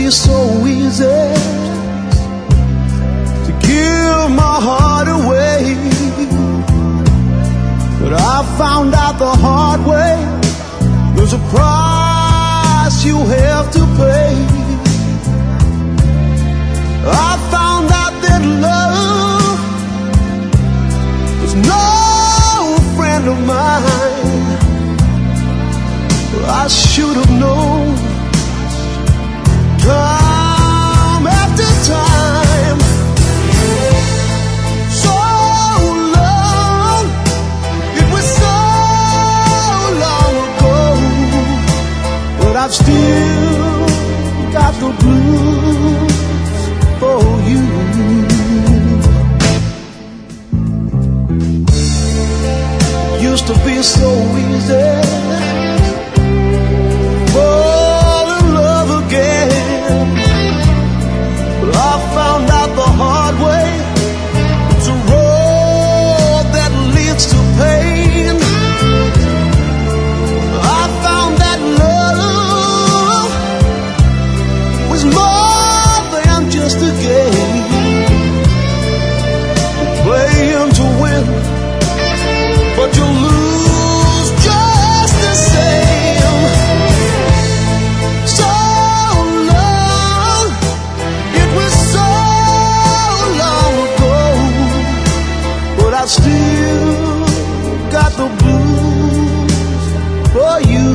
be so easy to give my heart away, but I found out the hard way. There's a price you have to pay. I found out that love is no friend of mine. I should have known time after time. So long, it was so long ago, but I've still got the blues for you. Used to be so easy fall in love again, but I found out the hard way. It's a road that leads to pain. I found that love was more than just a game, playing to win, but you lose just the same. So long, it was so long ago, but I still got the blues for you.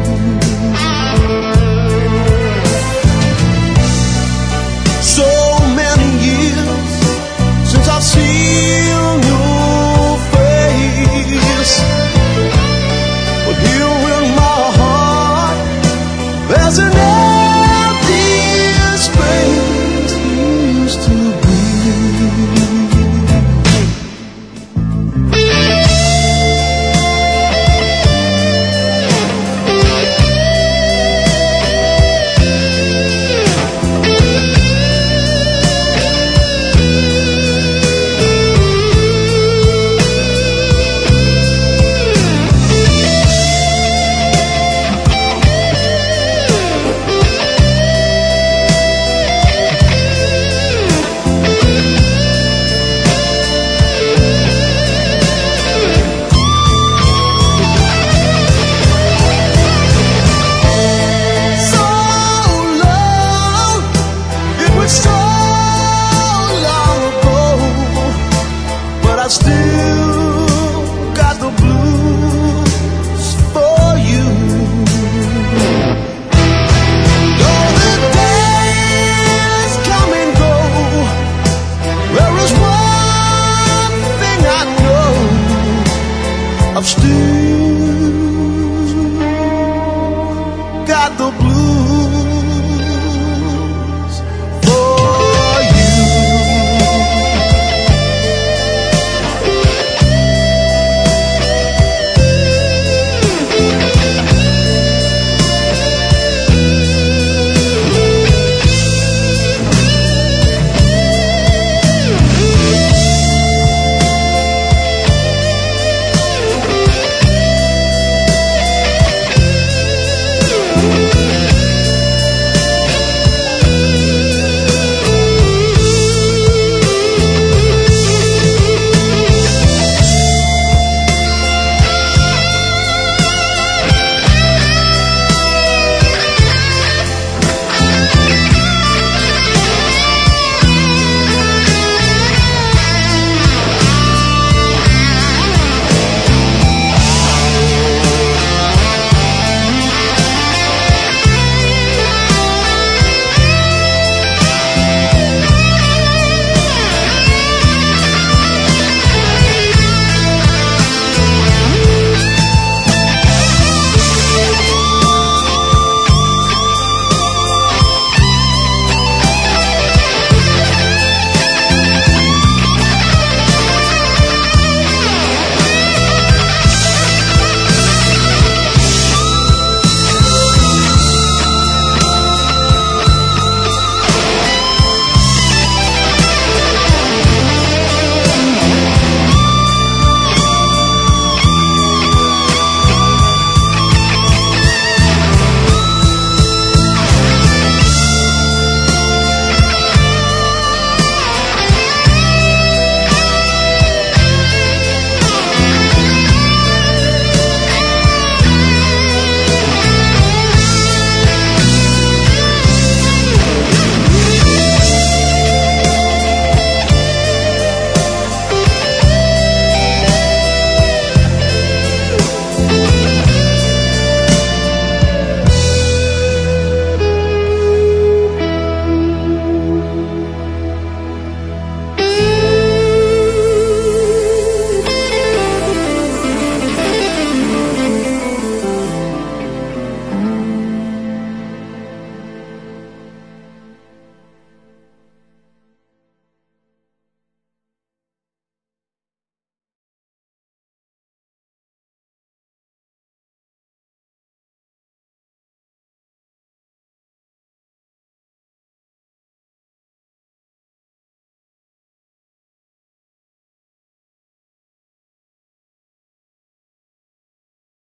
So many years since I've seen your face, but here in my heart there's an empty space used to be. I still got the blues for you. Though the days come and go, there is one thing I know, I've still